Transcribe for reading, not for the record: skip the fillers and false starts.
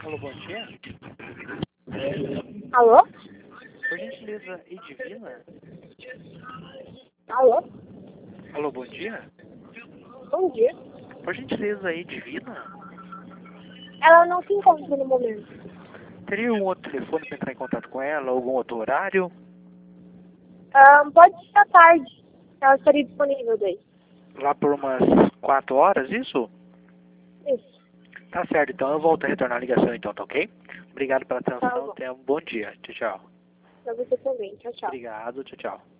Alô, bom dia. Alô? Por gentileza, Edivina? Alô? Alô, bom dia. Bom dia. Por gentileza, Edivina? Ela não se encontra no momento. Teria um outro telefone para entrar em contato com ela, algum outro horário? Pode ser à tarde. Ela estaria disponível daí. Lá por umas 4 horas, isso? Isso. Tá certo, então eu volto a retornar a ligação então, tá ok? Obrigado pela Tá atenção, bom. tenha um bom dia. Tchau, tchau. Pra você também. Tchau, tchau. Obrigado, tchau, tchau.